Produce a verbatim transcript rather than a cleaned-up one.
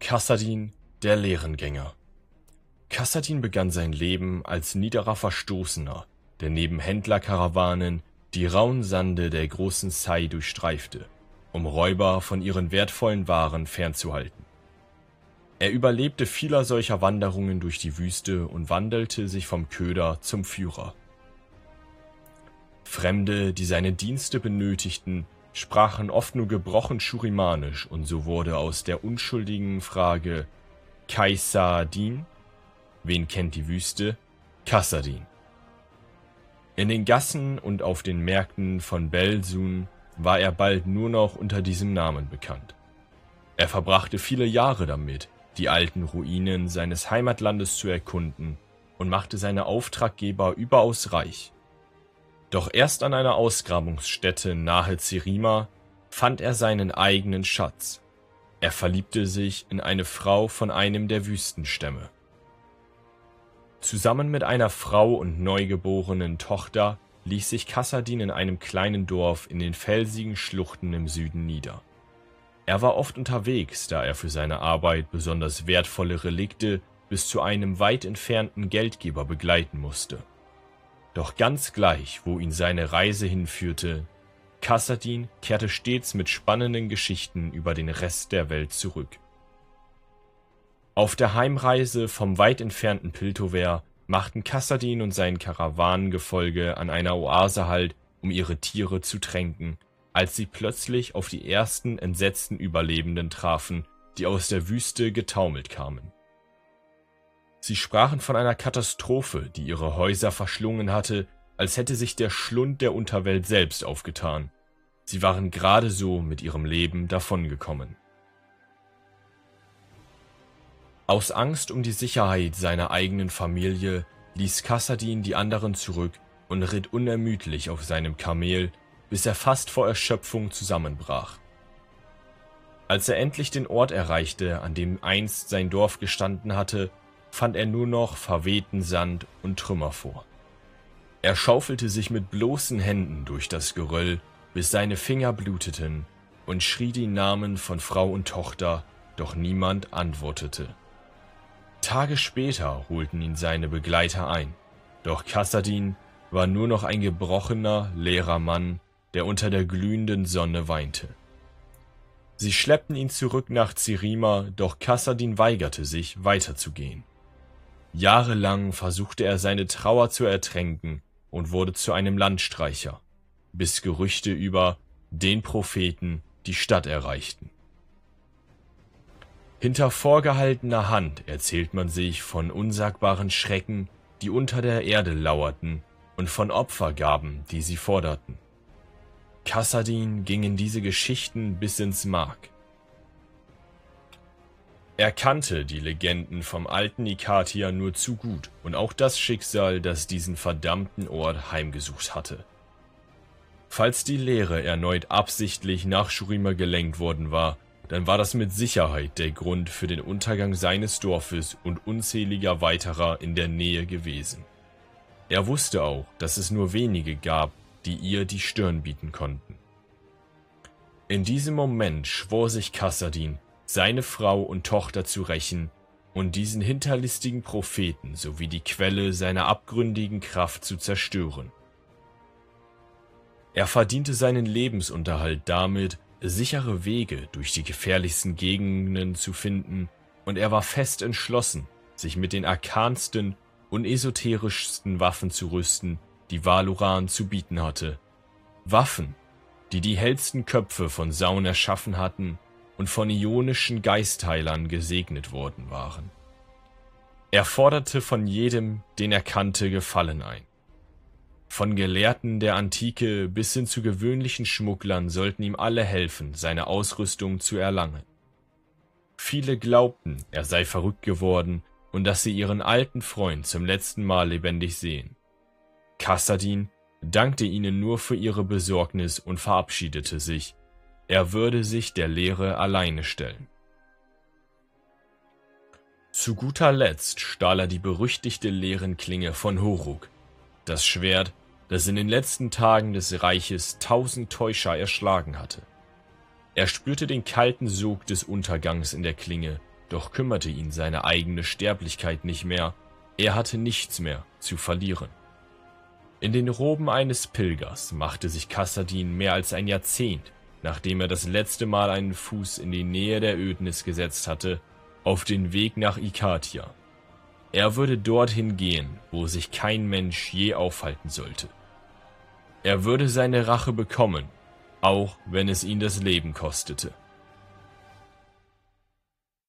Kassadin, der Lehrengänger. Kassadin begann sein Leben als niederer Verstoßener, der neben Händlerkarawanen die rauen Sande der großen Sai durchstreifte, um Räuber von ihren wertvollen Waren fernzuhalten. Er überlebte vieler solcher Wanderungen durch die Wüste und wandelte sich vom Köder zum Führer. Fremde, die seine Dienste benötigten, sprachen oft nur gebrochen Schurimanisch, und so wurde aus der unschuldigen Frage Kaisadin, wen kennt die Wüste, Kassadin. In den Gassen und auf den Märkten von Belsun war er bald nur noch unter diesem Namen bekannt. Er verbrachte viele Jahre damit, die alten Ruinen seines Heimatlandes zu erkunden, und machte seine Auftraggeber überaus reich. Doch erst an einer Ausgrabungsstätte nahe Zerima fand er seinen eigenen Schatz. Er verliebte sich in eine Frau von einem der Wüstenstämme. Zusammen mit einer Frau und neugeborenen Tochter ließ sich Kassadin in einem kleinen Dorf in den felsigen Schluchten im Süden nieder. Er war oft unterwegs, da er für seine Arbeit besonders wertvolle Relikte bis zu einem weit entfernten Geldgeber begleiten musste. Doch ganz gleich, wo ihn seine Reise hinführte, Kassadin kehrte stets mit spannenden Geschichten über den Rest der Welt zurück. Auf der Heimreise vom weit entfernten Piltover machten Kassadin und sein Karawanengefolge an einer Oase Halt, um ihre Tiere zu tränken, als sie plötzlich auf die ersten entsetzten Überlebenden trafen, die aus der Wüste getaumelt kamen. Sie sprachen von einer Katastrophe, die ihre Häuser verschlungen hatte, als hätte sich der Schlund der Unterwelt selbst aufgetan. Sie waren gerade so mit ihrem Leben davongekommen. Aus Angst um die Sicherheit seiner eigenen Familie ließ Kassadin die anderen zurück und ritt unermüdlich auf seinem Kamel, bis er fast vor Erschöpfung zusammenbrach. Als er endlich den Ort erreichte, an dem einst sein Dorf gestanden hatte, fand er nur noch verwehten Sand und Trümmer vor. Er schaufelte sich mit bloßen Händen durch das Geröll, bis seine Finger bluteten, und schrie die Namen von Frau und Tochter, doch niemand antwortete. Tage später holten ihn seine Begleiter ein, doch Kassadin war nur noch ein gebrochener, leerer Mann, der unter der glühenden Sonne weinte. Sie schleppten ihn zurück nach Zerima, doch Kassadin weigerte sich, weiterzugehen. Jahrelang versuchte er seine Trauer zu ertränken und wurde zu einem Landstreicher, bis Gerüchte über den Propheten die Stadt erreichten. Hinter vorgehaltener Hand erzählt man sich von unsagbaren Schrecken, die unter der Erde lauerten, und von Opfergaben, die sie forderten. Kassadin ging in diese Geschichten bis ins Mark. Er kannte die Legenden vom alten Ikatia nur zu gut und auch das Schicksal, das diesen verdammten Ort heimgesucht hatte. Falls die Lehre erneut absichtlich nach Shurima gelenkt worden war, dann war das mit Sicherheit der Grund für den Untergang seines Dorfes und unzähliger weiterer in der Nähe gewesen. Er wusste auch, dass es nur wenige gab, die ihr die Stirn bieten konnten. In diesem Moment schwor sich Kassadin, seine Frau und Tochter zu rächen und diesen hinterlistigen Propheten sowie die Quelle seiner abgründigen Kraft zu zerstören. Er verdiente seinen Lebensunterhalt damit, sichere Wege durch die gefährlichsten Gegenden zu finden, und er war fest entschlossen, sich mit den arkansten und esoterischsten Waffen zu rüsten, die Valoran zu bieten hatte. Waffen, die die hellsten Köpfe von Saun erschaffen hatten und von ionischen Geistheilern gesegnet worden waren. Er forderte von jedem, den er kannte, Gefallen ein. Von Gelehrten der Antike bis hin zu gewöhnlichen Schmugglern sollten ihm alle helfen, seine Ausrüstung zu erlangen. Viele glaubten, er sei verrückt geworden und dass sie ihren alten Freund zum letzten Mal lebendig sehen. Kassadin dankte ihnen nur für ihre Besorgnis und verabschiedete sich. Er würde sich der Lehre alleine stellen. Zu guter Letzt stahl er die berüchtigte Leerenklinge von Horuk, das Schwert, das in den letzten Tagen des Reiches tausend Täuscher erschlagen hatte. Er spürte den kalten Sog des Untergangs in der Klinge Doch kümmerte ihn seine eigene Sterblichkeit nicht mehr, er hatte nichts mehr zu verlieren. In den Roben eines Pilgers machte sich Kassadin mehr als ein Jahrzehnt, nachdem er das letzte Mal einen Fuß in die Nähe der Ödnis gesetzt hatte, auf den Weg nach Ikathia. Er würde dorthin gehen, wo sich kein Mensch je aufhalten sollte. Er würde seine Rache bekommen, auch wenn es ihn das Leben kostete.